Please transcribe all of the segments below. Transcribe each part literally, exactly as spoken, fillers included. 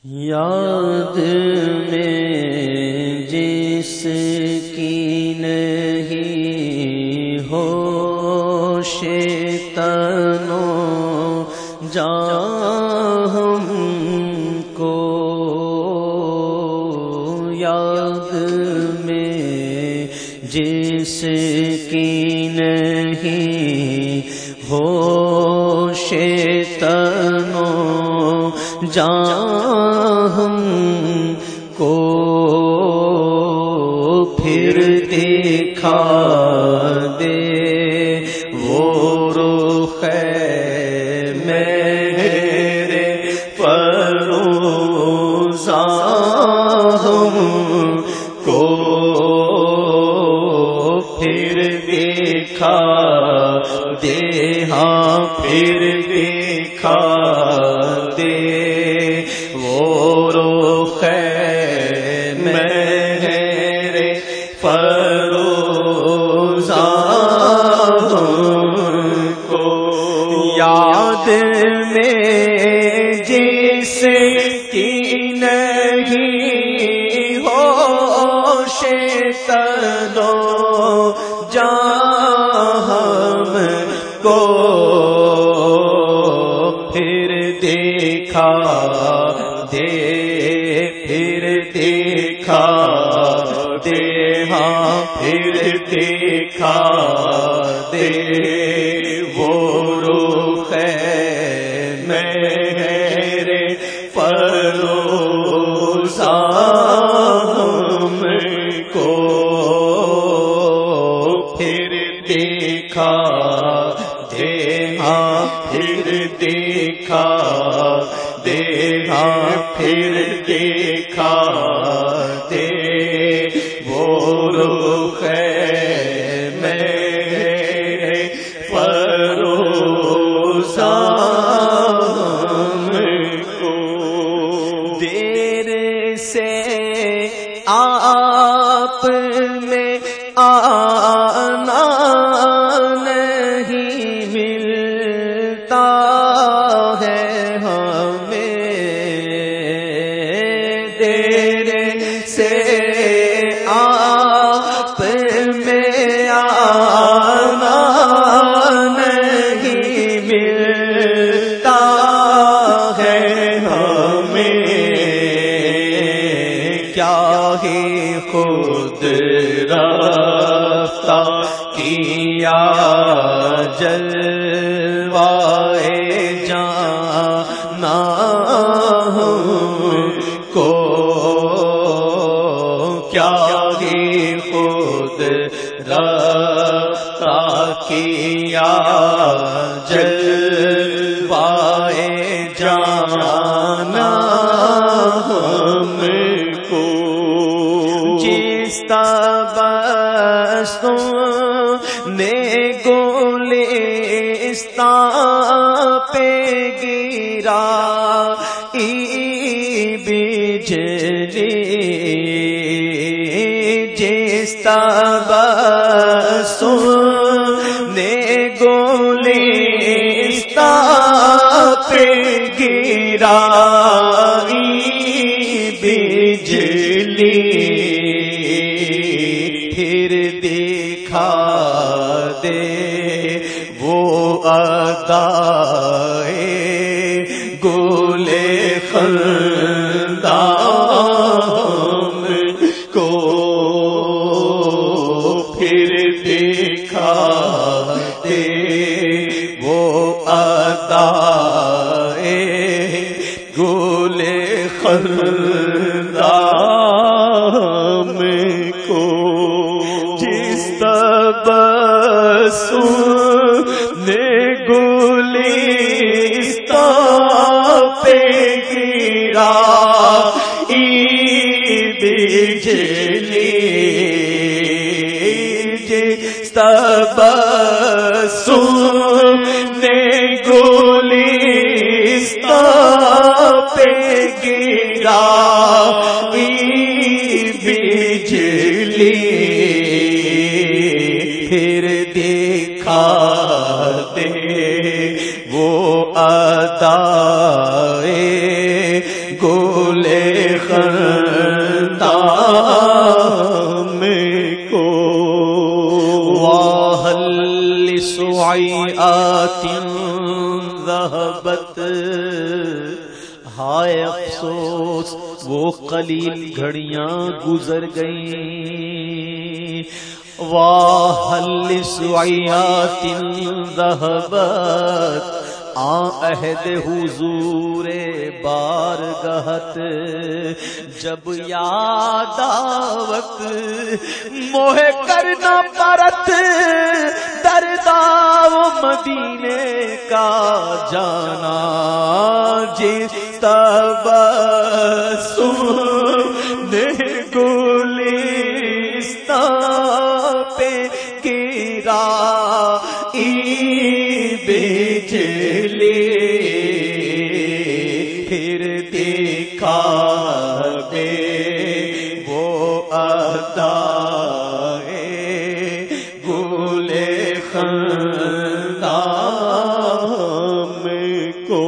یاد میں جس کی نہیں ہوش تن و جان ہم کو، یاد میں جس کی نہیں ہوش تن و جان ہم کو، پھر دکھا دے وہ رخ میرے فروزاں ہم کو، پھر دکھا دے، ہاں پھر دکھا دے وہ رخ میرے فروزاں کو، یاد میں جس کی نہیں ہوش تن و جان ہم کو، پھر دیکھا دے، پھر دیکھا دے، ہاں پھر دیکھا دے وہ رخ میرے فروزاں ہم کو، پھر دیکھا دے، ہاں پھر دیکھا دے، ہاں پھر دیکھا دے وہ رخ میرے فروزاں ہم کو، دیر سے آپ میں آنا نہیں ملتا ہے ہمیں، دیر سے آپ میں آنا نہیں ملتا ہے ہمیں، کیا ہی خود رفتہ کیا جلوائے جانا ہم کو، کیا ہی خود رفتہ کیا جلوائے جانا ہم کو، جس تبسم نے گلستان پہ گرا بجلی، جس تبسم نے گلستان پہ گرا بجلی، پھر دکھا دے وہ ادائے گل خندان کو، پھر دکھا دے وہ ادائے گل خندان کو، جس تبسم نے گلستان پہ گرا بجلی، جس تبسم نے گلستان پہ گرا بجلی، پھر دیکھا دے وہ ادائے گولے خندام کو واہل سعیات ذہبت، ہائے افسوس وہ قلیل گھڑیاں گزر گئیں. واہل سعیات ذہبت آ عہد حضور بارگاہت، جب یاد آوت موہ کرنا پرت درداو مدینے کا جانا، جس تبسم نے گلستان پہ گرا بجلی، پھر دیکھا بے وہ ادائے گلے خندام کو.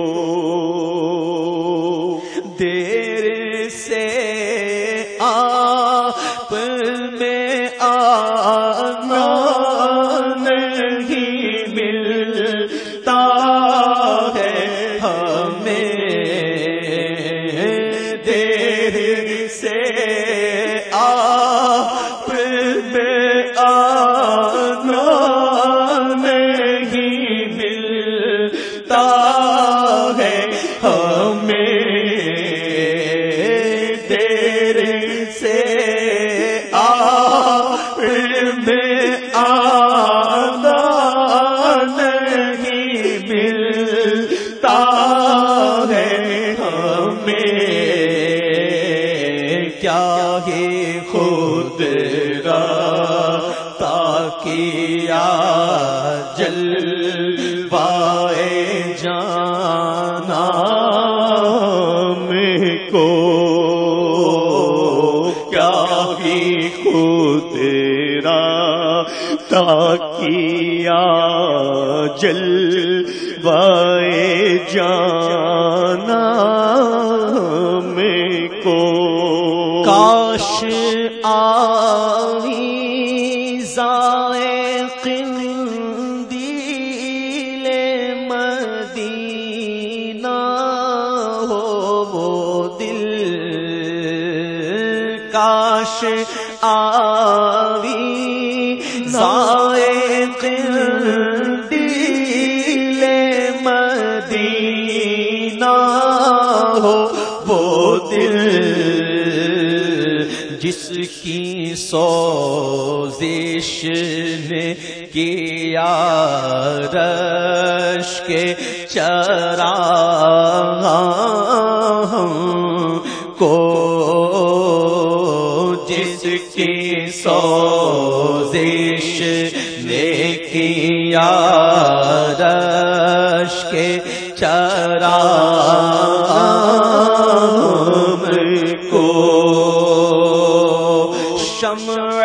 دیر سے آپ میں آنا نہیں ملتا ہے ہمیں، دیر سے آپ میں آنا نہیں ملتا ہے ہمیں، دیر سے آپ میں آنا نہیں ملتا ہے ہمیں. کیا ہی خود را تاکیا جلوائے جانا میں کو، کیا ہی خود را تاکیا جلوائے جانا میں کو. کاش آئی ذائق قندیل مدینہ ہو وہ دل، کاش آئی ذائق قندیل مدینہ ہو وہ دل، جس کی سوزش نے کیا رش کے چراغاں کو، جس کی سوزش نے کیا رش کے چراغاں کو. شمع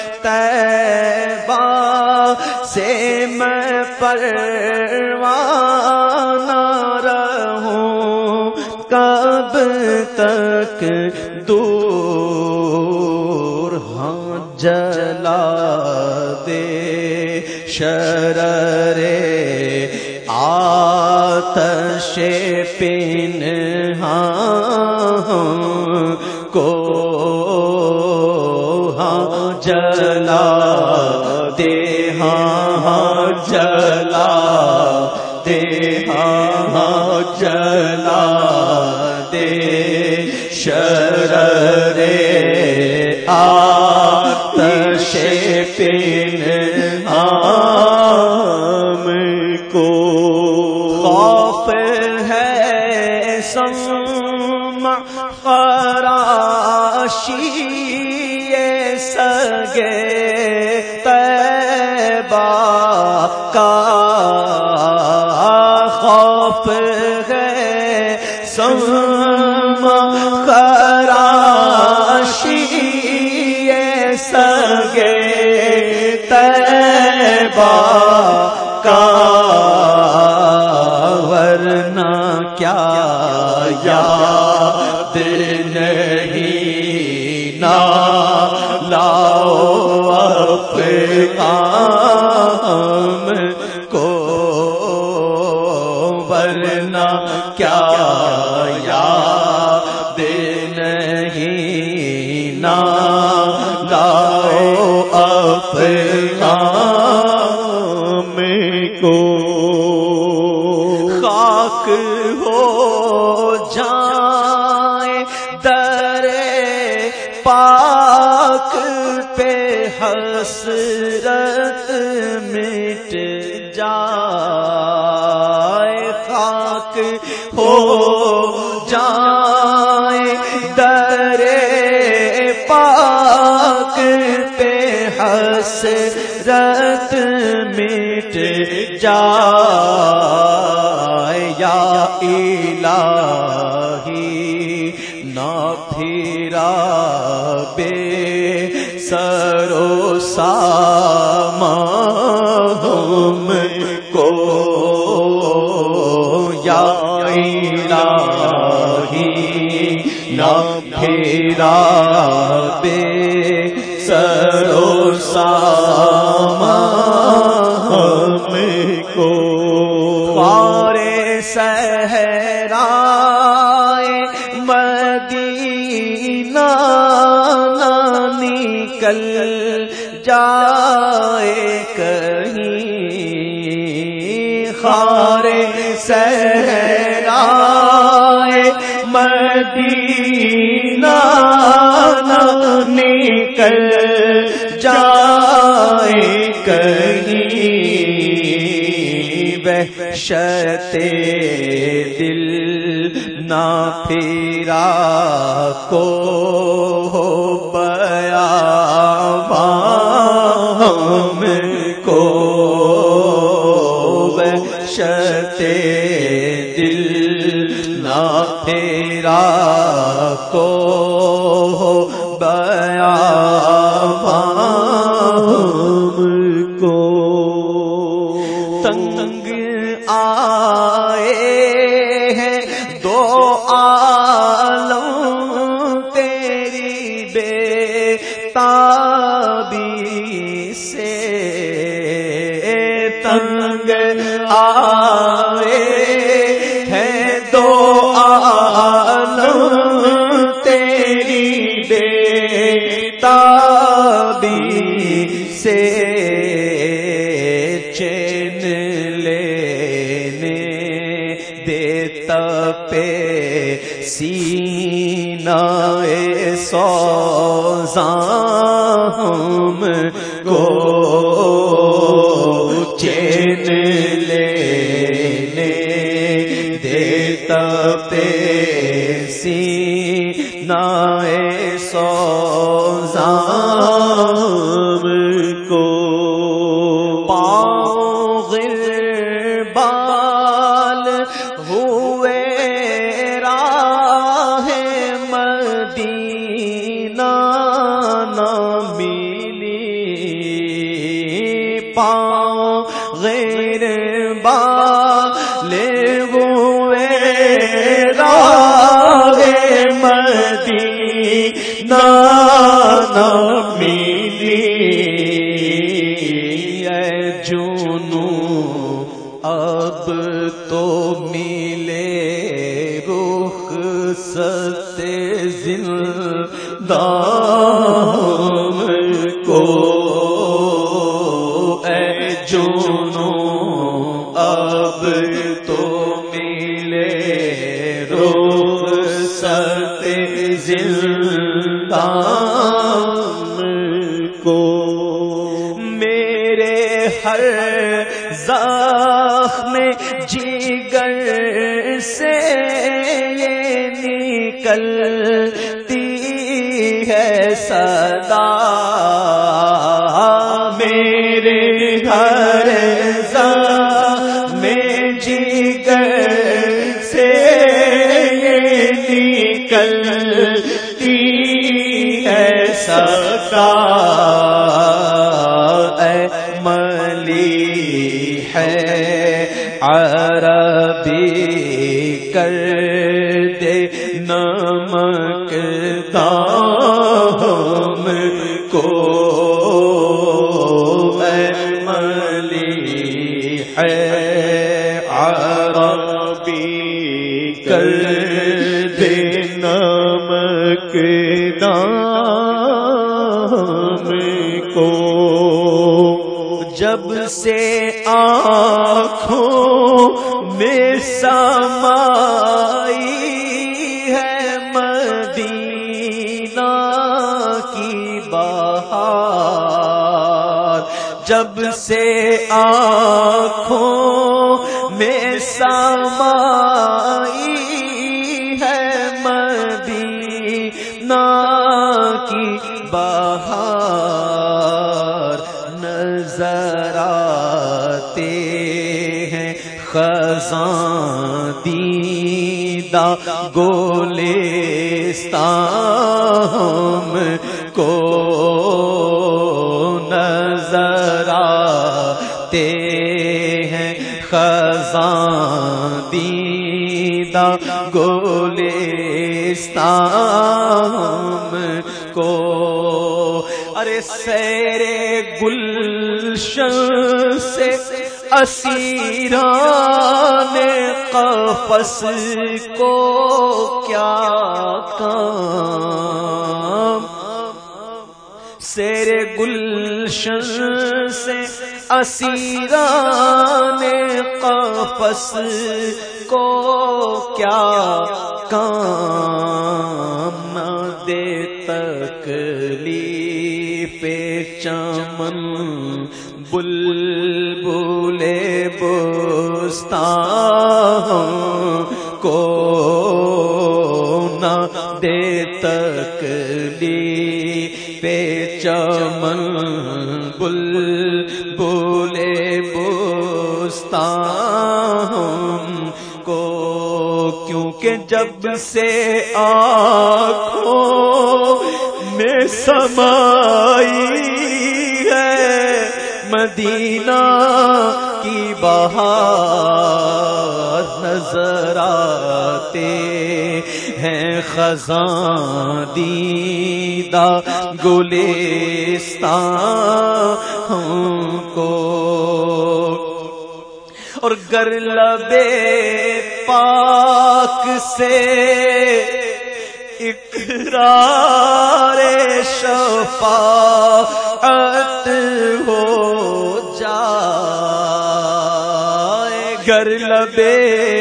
طیبہ سے میں پروانہ رہوں، کب تک دور ہاں جلا دے شرر آتش پنہاں کو، جلا دے ہاں جلا دے ہاں جلا دے شرر آتش پنہاں کو. خوف ہے سمع فراشی سگے طیبہ کا، خوف ہے سمع فراشی سگے طیبہ کا، ورنہ کیا یاد خاک ہو جائیں در پاک پہ حسرت مٹ جائے، خاک ہو جائیں در پاک پہ حسرت مٹ جائے، یا الہی نہ پھرا بے سرو سامان کو، یا الہی نہ پھرا بے سرو سامان کو، پارے صحرائے مدینہ نہ نکل جائے کہیں، خار صحرائے مدینہ نہ نکل جائے کہیں، وحشت دل نہ پھرا کو بیابان کو، وحشت دل نہ پھرا کو بیابان کو، تنگ آئے ہیں دو عالم تیری بے تابی سے، تنگ آئے ہیں دو عالم تیری بے تابی سے، چین لینے دیتا پہ سینہ سوزام کو، چین لینے دیتا پہ سینہ سوزام کو، پاؤں غربال ہوئے راہ مدینہ نہ ملی، پاؤں غربال ہوئے راہ مدینہ نہ ملی، اے جنوں اب تو ملے رخصت زندان کو، اے جنوں اب تو ملے رخصت زندان کو، میرے ہر زخم جگر سے یہ نکلتی ہے صدا، میرے ہر زخم جگر سے یہ نکلتی ہے صدا، اے ملی ہے عربی کر دے نمک دام کو، اے ملی ہے عربی کر دے نمک دام کو، جب سے آنکھوں میں سام جب سے آنکھوں میں سمائی ہے مدینہ کی بہار، نظر آتے ہیں خزاں دیدہ گلستان کو، نظر آتے ہیں خزاں دیدہ گلستان کو۔ ارے سیر گلشن سے اسیران قفس کو کیا کام، سیر گلشن سے اسیران قفس کو کیا کام، نہ دے تکلیف چمن بلبل بستان کو، نہ دے تکلیف چمن بلبل بستان کو، کیونکہ جب سے آنکھوں میں سمائی ہے مدینہ کی بہار، نظر آتے ہیں خزاں دیدہ گلستان کو، اور گر لبے پاک سے اقرار شفاعت ہو جائے، گر لبے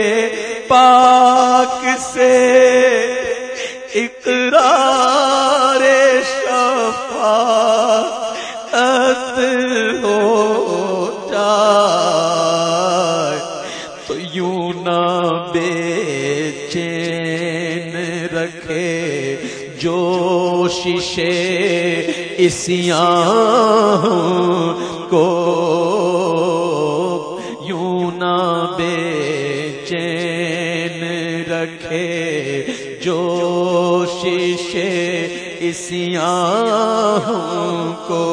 پاک سے اقرار شفاعت ہو جائے، تو یوں نہ بے چین رکھے جوشش عصیان کو، یوں نہ بے چین رکھے جوشش عصیان کو،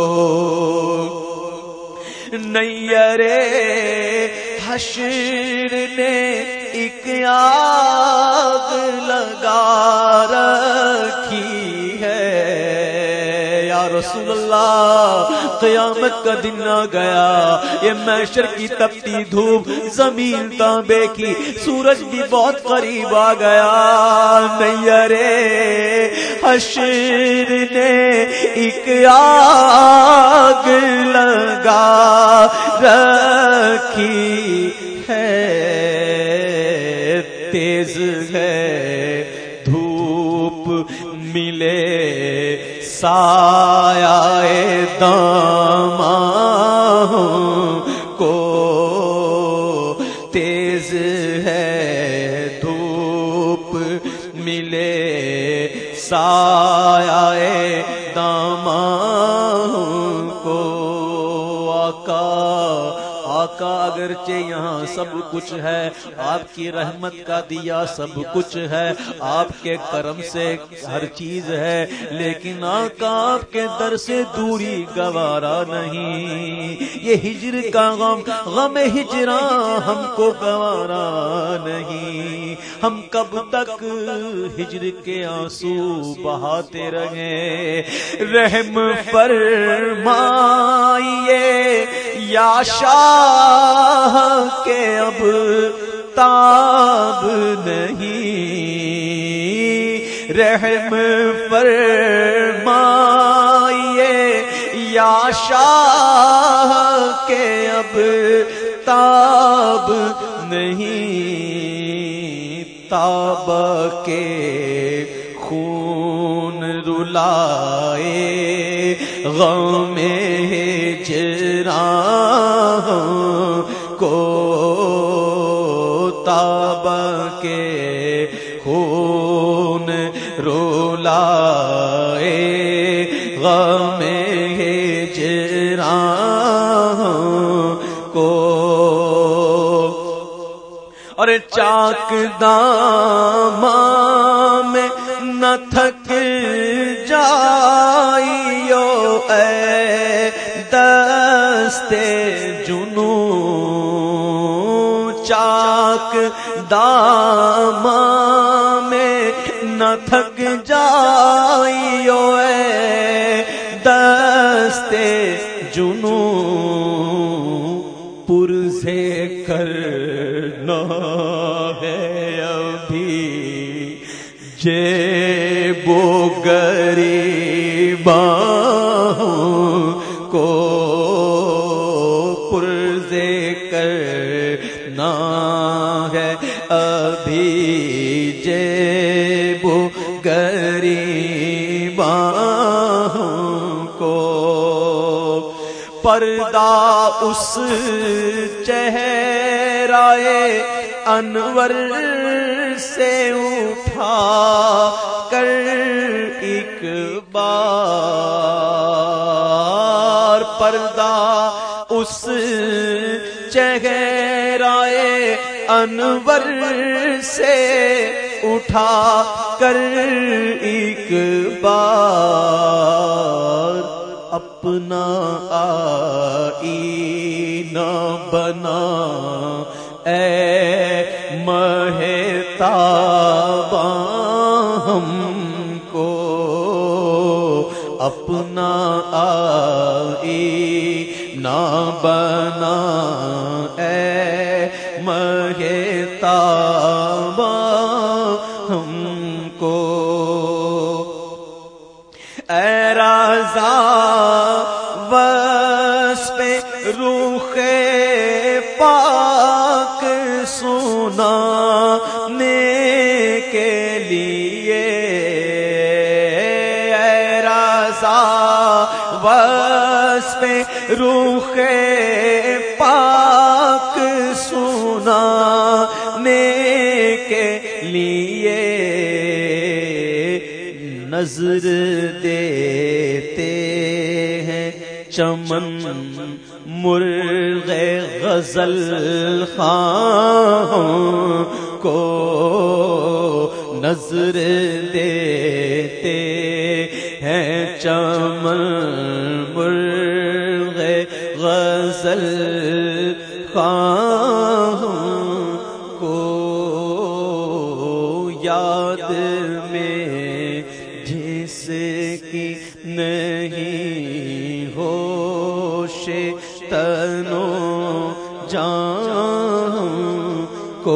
نیرے حشر نے ایک آگ لگا رکھی ہے، یا رسول اللہ قیامت کا دن آ گیا، یہ محشر کی تپتی دھوپ، زمین تانبے کی، سورج بھی بہت قریب آ گیا، نیرے حشر نے ایک آگ لگا رکھی ہے، تیز ہے دھوپ ملے سایہ دامان کو، تیز ہے دھوپ ملے سایہ دامان کو، آقا آقا اگرچہ یہاں سب کچھ ہے، آپ کی رحمت کا دیا سب کچھ ہے، آپ کے کرم سے ہر چیز ہے، لیکن آقا آپ کے در سے دوری گوارا نہیں، یہ ہجر کا غم غم ہجراں ہم کو گوارا نہیں، ہم کب تک ہجر کے آنسو بہاتے رہیں، رحم فرمائیے یا شاہ کے اب تاب نہیں، رحم فرمائیے یا شاہ کے اب تاب نہیں، تاب کے خون رلائے غم ہجر رولائے غم ہجراں کو، اور چاک داماں میں نہ تھک جائیو اے دستے جنوں، چاک داماں میں نہ تھک جائیو اے دستے جنوں، پرزے کرنا ہے ابھی جیب و گریباں کو، پرزے کرنا ہے ابھی جیب و گریباں کو، پردہ اس چہرائے انور سے اٹھا کر ایک بار، پردہ اس چہرائے انور سے اٹھا کر ایک بار، اپنا آئینہ بنا اے مہتاباں ہم کو، اپنا آئینہ بنا اے مہتاباں ہم کو، اے رضا وصف روخ پاک سنانے کے لیے، اے رضا وصف روخ پاک سنانے کے لیے، نظر دیتے ہیں چمن مرغ غزل خواہوں کو، نظر دیتے ہیں چمن مرغ غزل خواہوں کو، یاد میں جس کی نہیں ہوش تنو جان کو،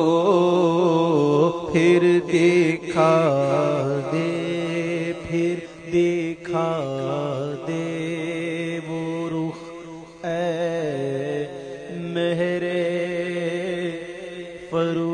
پھر دکھا دے پھر دکھا دے وہ رخ اے مہر فرو